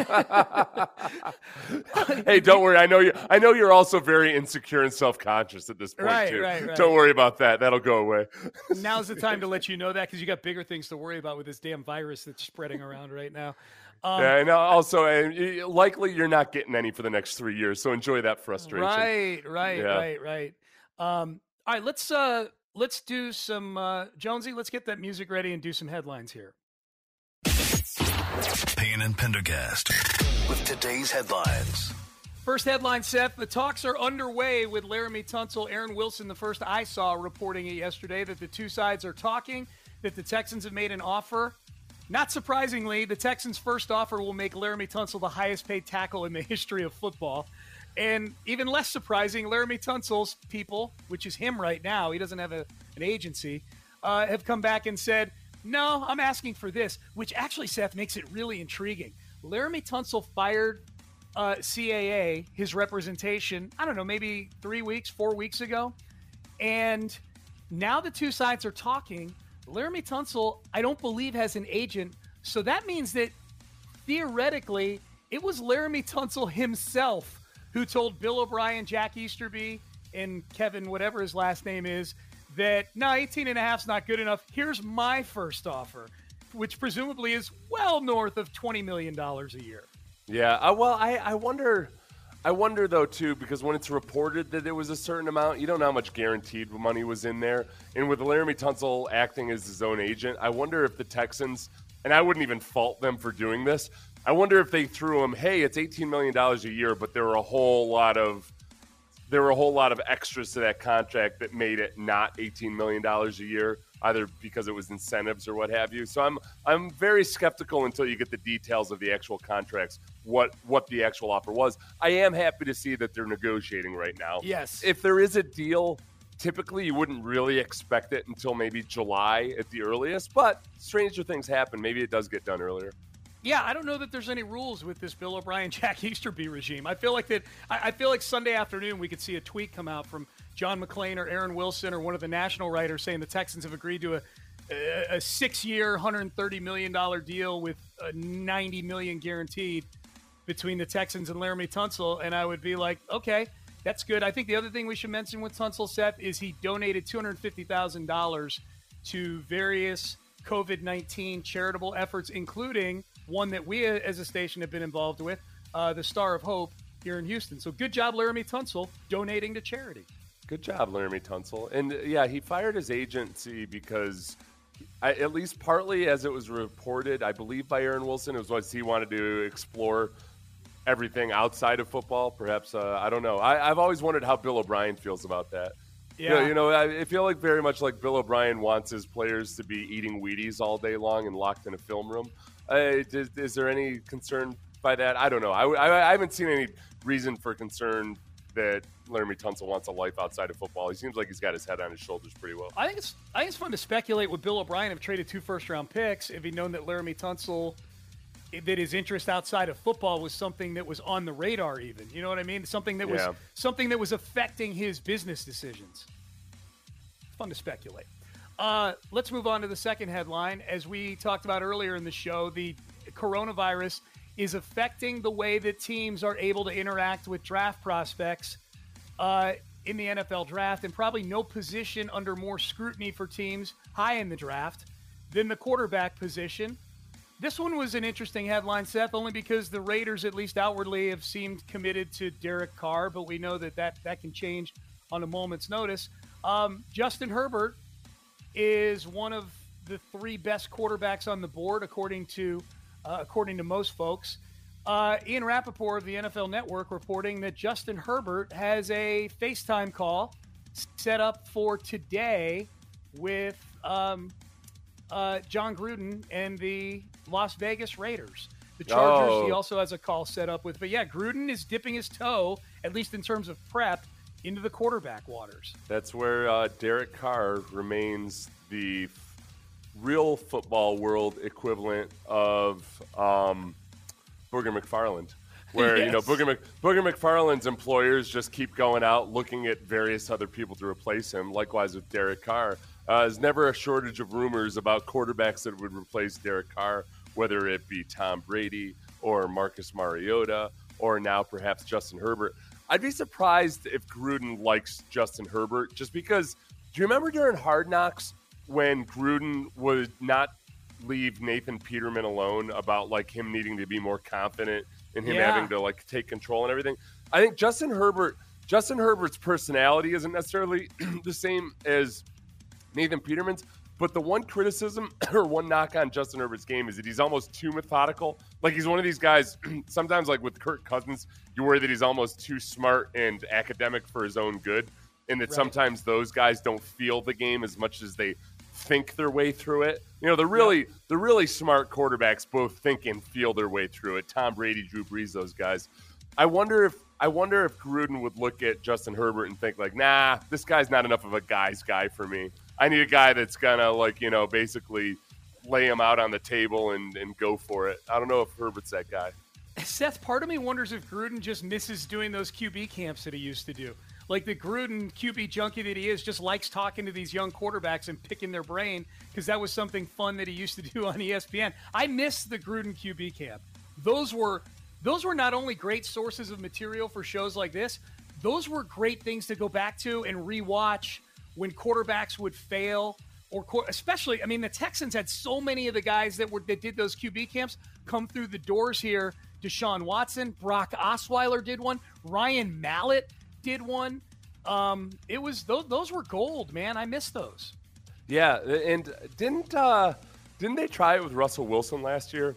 Hey, don't worry. I know you I know you're also very insecure and self-conscious at this point right, too. Right, right. Don't worry about that. That'll go away. Now's the time to let you know that because you got bigger things to worry about with this damn virus that's spreading around right now. Um, yeah, and also uh, likely you're not getting any for the next three years, so enjoy that frustration. Right, right, yeah. right, right. Um, all right, let's uh, let's do some uh, Jonesy. Let's get that music ready and do some headlines here. Payne and Pendergast with today's headlines. First headline, Seth. The talks are underway with Laramie Tunsil. Aaron Wilson, the first I saw, reporting it yesterday that the two sides are talking, that the Texans have made an offer. Not surprisingly, the Texans' first offer will make Laramie Tunsil the highest paid tackle in the history of football. And even less surprising, Laramie Tunsil's people, which is him right now, he doesn't have a, an agency, uh, have come back and said, no, I'm asking for this, which actually, Seth, makes it really intriguing. Laramie Tunsil fired uh, C A A, his representation, I don't know, maybe three weeks, four weeks ago. And now the two sides are talking. Laramie Tunsil, I don't believe, has an agent. So that means that theoretically, it was Laramie Tunsil himself who told Bill O'Brien, Jack Easterby, and Kevin, whatever his last name is, that, no, eighteen and a half is not good enough. Here's my first offer, which presumably is well north of twenty million dollars a year. Yeah, uh, well, I, I wonder, I wonder, though, too, because when it's reported that it was a certain amount, you don't know how much guaranteed money was in there. And with Laramie Tunsil acting as his own agent, I wonder if the Texans, and I wouldn't even fault them for doing this, I wonder if they threw him, hey, it's eighteen million dollars a year, but there were a whole lot of there were a whole lot of extras to that contract that made it not eighteen million dollars a year, either because it was incentives or what have you. So I'm I'm very skeptical until you get the details of the actual contracts, what what the actual offer was. I am happy to see that they're negotiating right now. Yes. If there is a deal, typically you wouldn't really expect it until maybe July at the earliest, but stranger things happen. Maybe it does get done earlier. Yeah, I don't know that there's any rules with this Bill O'Brien, Jack Easterby regime. I feel like that. I, I feel like Sunday afternoon we could see a tweet come out from John McClain or Aaron Wilson or one of the national writers saying the Texans have agreed to a, a, a six-year, one hundred thirty million dollars deal with a ninety million dollars guaranteed between the Texans and Laramie Tunsil, and I would be like, okay, that's good. I think the other thing we should mention with Tunsil, Seth, is he donated two hundred fifty thousand dollars to various COVID nineteen charitable efforts, including one that we as a station have been involved with, uh, the Star of Hope here in Houston. So good job, Laramie Tunsil, donating to charity. Good job, Laramie Tunsil. And, yeah, he fired his agency because, I, at least partly as it was reported, I believe by Aaron Wilson, it was what he wanted to explore everything outside of football. Perhaps uh, I don't know. I, I've always wondered how Bill O'Brien feels about that. Yeah, you know, you know, I feel like very much like Bill O'Brien wants his players to be eating Wheaties all day long and locked in a film room. Uh, is, is there any concern by that? I don't know. I, I, I haven't seen any reason for concern that Laremy Tunsil wants a life outside of football. He seems like he's got his head on his shoulders pretty well. I think it's I think it's fun to speculate. Would Bill O'Brien have traded two first-round picks if he'd known that Laremy Tunsil, that his interest outside of football was something that was on the radar even? You know what I mean? Something that was Yeah. something that was affecting his business decisions. It's fun to speculate. Uh, let's move on to the second headline. As we talked about earlier in the show, the coronavirus is affecting the way that teams are able to interact with draft prospects uh, in the N F L draft, and probably no position under more scrutiny for teams high in the draft than the quarterback position. This one was an interesting headline, Seth, only because the Raiders, at least outwardly, have seemed committed to Derek Carr, but we know that that, that can change on a moment's notice. Um, Justin Herbert is one of the three best quarterbacks on the board, according to uh, according to most folks. Uh, Ian Rappaport of the N F L Network reporting that Justin Herbert has a FaceTime call set up for today with um, uh, John Gruden and the Las Vegas Raiders. The Chargers, Oh. he also has a call set up with. But yeah, Gruden is dipping his toe, at least in terms of prep, into the quarterback waters. That's where uh, Derek Carr remains the f- real football world equivalent of um, Booger McFarland, where you know Yes. Booger, Mc, Booger McFarland's employers just keep going out looking at various other people to replace him. Likewise with Derek Carr, uh, there's never a shortage of rumors about quarterbacks that would replace Derek Carr, whether it be Tom Brady or Marcus Mariota or now perhaps Justin Herbert. I'd be surprised if Gruden likes Justin Herbert, just because. Do you remember during Hard Knocks when Gruden would not leave Nathan Peterman alone about like him needing to be more confident and him Yeah. having to like take control and everything? I think Justin Herbert, Justin Herbert's personality isn't necessarily the same as Nathan Peterman's, but the one criticism or one knock on Justin Herbert's game is that he's almost too methodical. Like he's one of these guys, sometimes like with Kirk Cousins, you worry that he's almost too smart and academic for his own good, and that Right. sometimes those guys don't feel the game as much as they think their way through it. You know, the really the really smart quarterbacks both think and feel their way through it. Tom Brady, Drew Brees, those guys. I wonder if I wonder if Gruden would look at Justin Herbert and think like, nah, this guy's not enough of a guy's guy for me. I need a guy that's gonna like, you know, basically lay him out on the table and, and go for it. I don't know if Herbert's that guy. Seth, part of me wonders if Gruden just misses doing those Q B camps that he used to do. Like the Gruden Q B junkie that he is just likes talking to these young quarterbacks and picking their brain because that was something fun that he used to do on E S P N. I miss the Gruden Q B camp. Those were those were not only great sources of material for shows like this, those were great things to go back to and rewatch when quarterbacks would fail, or qu- especially, I mean, the Texans had so many of the guys that were that did those Q B camps come through the doors here. Deshaun Watson, Brock Osweiler did one, Ryan Mallett did one. Um, it was those those were gold, man. I miss those. Yeah, and didn't uh, didn't they try it with Russell Wilson last year?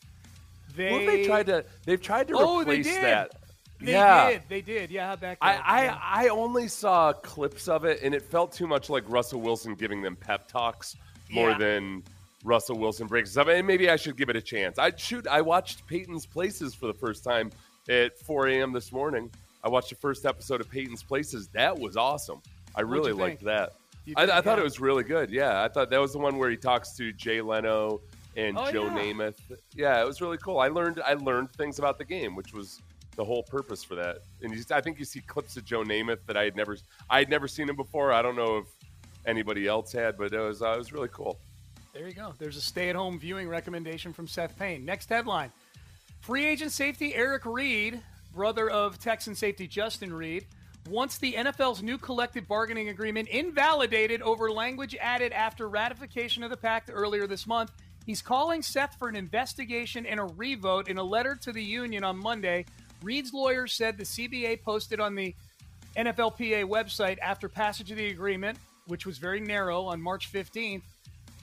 They, Well, they tried to they've tried to Oh, they replace did. that. They yeah. did. They did. Yeah, back I, then. I, Yeah. I only saw clips of it, and it felt too much like Russell Wilson giving them pep talks more Yeah. than Russell Wilson breaks up. And maybe I should give it a chance. I shoot. I watched Peyton's Places for the first time at four a.m. this morning. I watched the first episode of Peyton's Places. That was awesome. I What'd really you liked think? that. You I, did, I thought yeah. it was really good. Yeah, I thought that was the one where he talks to Jay Leno and Oh, Joe yeah. Namath. Yeah, it was really cool. I learned I learned things about the game, which was the whole purpose for that. And you, I think you see clips of Joe Namath that I had never I had never seen him before. I don't know if anybody else had, but it was uh, it was really cool. There you go. There's a stay-at-home viewing recommendation from Seth Payne. Next headline. Free agent safety Eric Reed, brother of Texan safety Justin Reed, wants the N F L's new collective bargaining agreement invalidated over language added after ratification of the pact earlier this month. He's calling Seth for an investigation and a revote. In a letter to the union on Monday, Reed's lawyers said the C B A posted on the N F L P A website after passage of the agreement, which was very narrow on March fifteenth,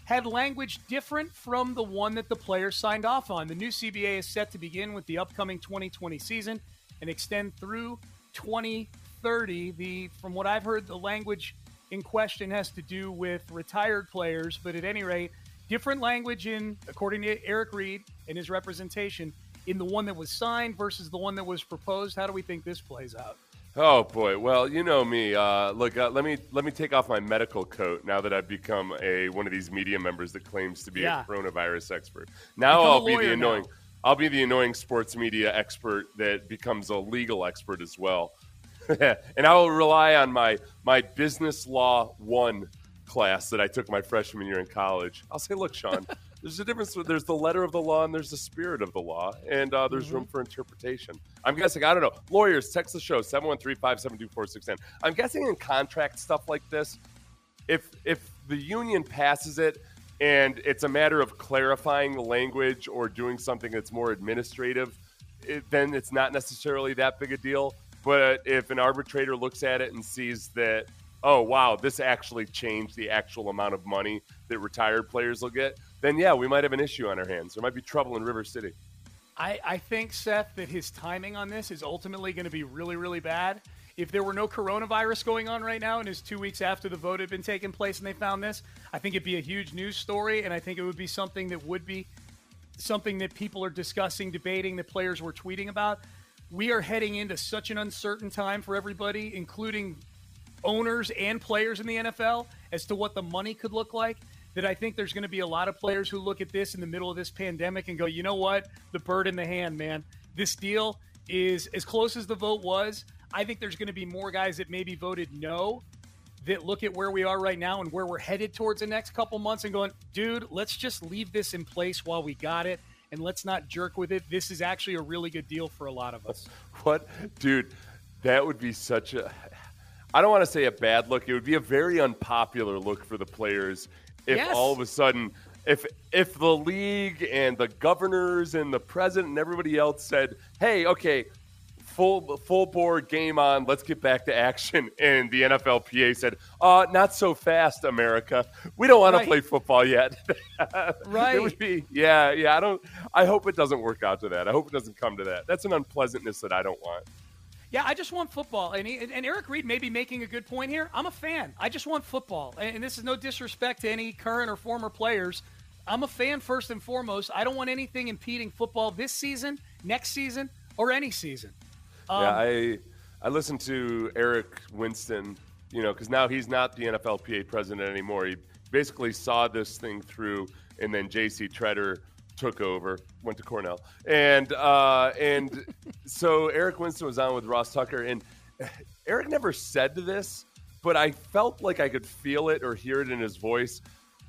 had language different from the one that the players signed off on. The new C B A is set to begin with the upcoming twenty twenty season and extend through twenty thirty. The, from what I've heard, the language in question has to do with retired players, but at any rate, different language in, according to Eric Reid and his representation, in the one that was signed versus the one that was proposed. How do we think this plays out? Oh boy! Well, you know me. Uh, look, uh, let me let me take off my medical coat now that I've become a one of these media members that claims to be Yeah. a coronavirus expert. Now Become a I'll be the lawyer annoying. now. I'll be the annoying sports media expert that becomes a legal expert as well, and I will rely on my my business law one class that I took my freshman year in college. I'll say, look, Sean. There's a difference. There's the letter of the law and there's the spirit of the law, and uh, there's mm-hmm. room for interpretation. I'm guessing, I don't know. Lawyers, text the show, seven one three, five seven two, four six one zero. I'm guessing in contract stuff like this, if if the union passes it and it's a matter of clarifying the language or doing something that's more administrative, it, then it's not necessarily that big a deal. But if an arbitrator looks at it and sees that, oh, wow, this actually changed the actual amount of money that retired players will get, then, yeah, we might have an issue on our hands. There might be trouble in River City. I, I think, Seth, that his timing on this is ultimately going to be really, really bad. If there were no coronavirus going on right now and it's two weeks after the vote had been taking place and they found this, I think it'd be a huge news story, and I think it would be something that would be something that people are discussing, debating, that players were tweeting about. We are heading into such an uncertain time for everybody, including owners and players in the N F L, as to what the money could look like, that I think there's going to be a lot of players who look at this in the middle of this pandemic and go, you know what? The bird in the hand, man. This deal is as close as the vote was. I think there's going to be more guys that maybe voted no that look at where we are right now and where we're headed towards the next couple months and going, dude, let's just leave this in place while we got it and let's not jerk with it. This is actually a really good deal for a lot of us. What? Dude, that would be such a – I don't want to say a bad look. It would be a very unpopular look for the players if yes. all of a sudden if if the league and the governors and the president and everybody else said, hey, okay, full full board, game on, let's get back to action, and the N F L P A said, uh, not so fast, America. We don't want right. to play football yet. Right. It would be, yeah, yeah. I don't. I hope it doesn't work out to that. I hope it doesn't come to that. That's an unpleasantness that I don't want. Yeah, I just want football. And, he, and Eric Reid may be making a good point here. I'm a fan. I just want football. And this is no disrespect to any current or former players. I'm a fan first and foremost. I don't want anything impeding football this season, next season, or any season. Um, yeah, I I listened to Eric Winston, you know, because now he's not the N F L P A president anymore. He basically saw this thing through, and then J C Treader took over, went to Cornell. And uh, and so Eric Winston was on with Ross Tucker, and Eric never said this, but I felt like I could feel it or hear it in his voice.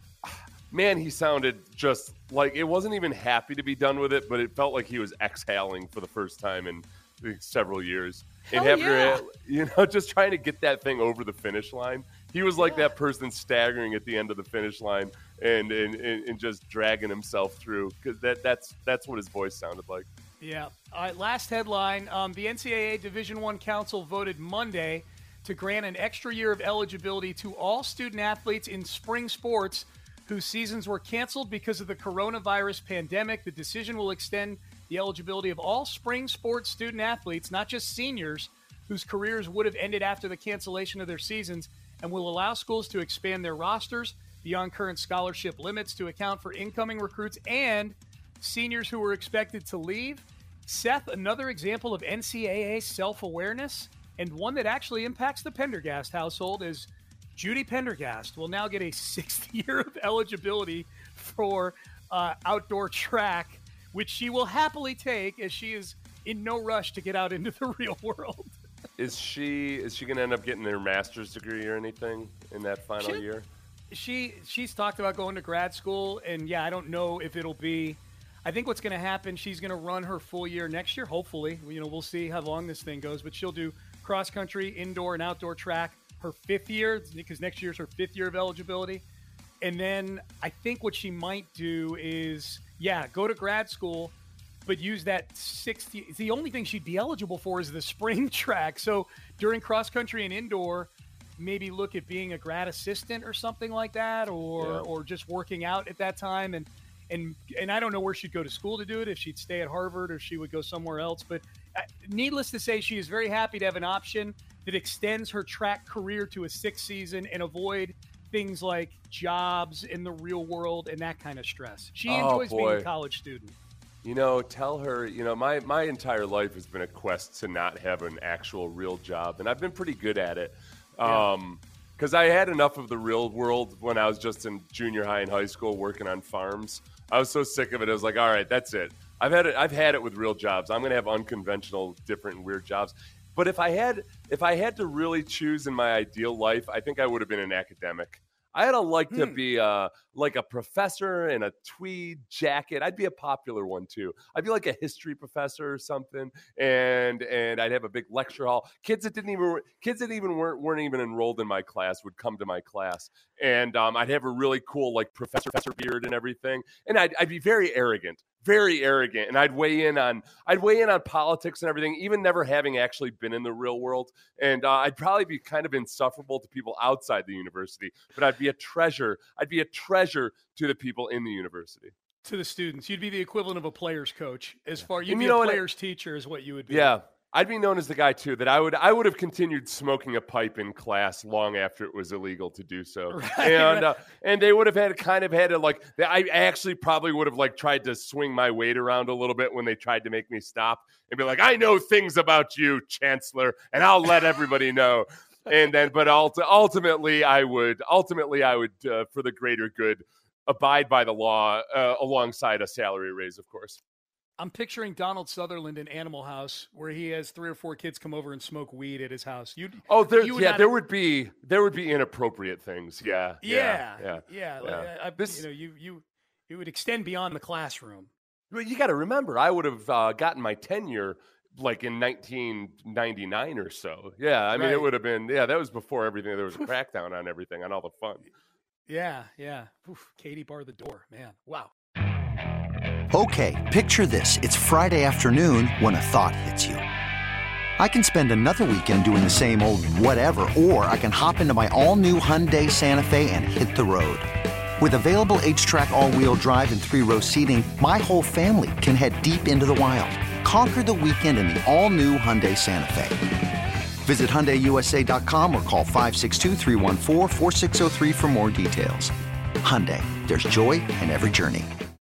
Man, he sounded just like it wasn't even happy to be done with it, but it felt like he was exhaling for the first time in several years. Hell and after yeah. it, you know, just trying to get that thing over the finish line. He was like yeah. that person staggering at the end of the finish line and and, and, and just dragging himself through, because that, that's that's what his voice sounded like. Yeah. All right, last headline. Um, the N C double A Division I Council voted Monday to grant an extra year of eligibility to all student athletes in spring sports whose seasons were canceled because of the coronavirus pandemic. The decision will extend the eligibility of all spring sports student athletes, not just seniors, whose careers would have ended after the cancellation of their seasons, and will allow schools to expand their rosters beyond current scholarship limits to account for incoming recruits and seniors who were expected to leave. Seth, another example of N C double A self-awareness, and one that actually impacts the Pendergast household, is Judy Pendergast will now get a sixth year of eligibility for uh, outdoor track, which she will happily take, as she is in no rush to get out into the real world. Is she is she going to end up getting her master's degree or anything in that final she, year? She she's talked about going to grad school, and yeah, I don't know if it'll be. I think what's going to happen, she's going to run her full year next year. Hopefully, you know, we'll see how long this thing goes, but she'll do cross country, indoor, and outdoor track her fifth year, because next year's her fifth year of eligibility. And then I think what she might do is, yeah, go to grad school, but use that sixth year. The only thing she'd be eligible for is the spring track. So during cross country and indoor, maybe look at being a grad assistant or something like that, or Yeah. or just working out at that time. And and and I don't know where she'd go to school to do it, if she'd stay at Harvard or she would go somewhere else. But uh, needless to say, she is very happy to have an option that extends her track career to a sixth season and avoid things like jobs in the real world and that kind of stress. She Oh, enjoys being boy. a college student. You know, tell her, you know, my, my entire life has been a quest to not have an actual real job, and I've been pretty good at it. Yeah. Um, because I had enough of the real world when I was just in junior high and high school working on farms. I was so sick of it. I was like, all right, that's it. I've had it. I've had it with real jobs. I'm going to have unconventional, different, weird jobs. But if I had, if I had to really choose in my ideal life, I think I would have been an academic. I'd like to Hmm. be uh, like a professor in a tweed jacket. I'd be a popular one too. I'd be like a history professor or something, and and I'd have a big lecture hall. Kids that didn't even kids that even weren't weren't even enrolled in my class would come to my class, and um, I'd have a really cool like professor professor beard and everything, and I'd I'd be very arrogant. Very arrogant, and I'd weigh in on I'd weigh in on politics and everything, even never having actually been in the real world. And uh, I'd probably be kind of insufferable to people outside the university, but I'd be a treasure. I'd be a treasure to the people in the university. To the students, you'd be the equivalent of a player's coach. As far you'd And be you know a what? player's teacher, is what you would be. Yeah, I'd be known as the guy too that I would I would have continued smoking a pipe in class long after it was illegal to do so, Right, and right. uh, and they would have had kind of had to like I actually probably would have like tried to swing my weight around a little bit when they tried to make me stop and be like, I know things about you, Chancellor, and I'll let everybody know. And then, but ulti- ultimately, I would ultimately I would uh, for the greater good abide by the law uh, alongside a salary raise, of course. I'm picturing Donald Sutherland in Animal House, where he has three or four kids come over and smoke weed at his house. You'd, Oh, there, you would yeah, not- there would be there would be inappropriate things. Yeah, yeah, yeah. yeah. yeah. like, I, This- you know, you you you would extend beyond the classroom. Well, you got to remember, I would have uh, gotten my tenure like in nineteen ninety-nine or so. Yeah, I mean, it Right. would have been. Yeah, that was before everything. There was a crackdown on everything, on all the fun. Yeah, yeah. Oof, Katie barred the door, man. Wow. Okay, picture this. It's Friday afternoon when a thought hits you. I can spend another weekend doing the same old whatever, or I can hop into my all-new Hyundai Santa Fe and hit the road. With available H-Track all-wheel drive and three-row seating, my whole family can head deep into the wild. Conquer the weekend in the all-new Hyundai Santa Fe. Visit Hyundai U S A dot com or call five six two, three one four, four six zero three for more details. Hyundai, there's joy in every journey.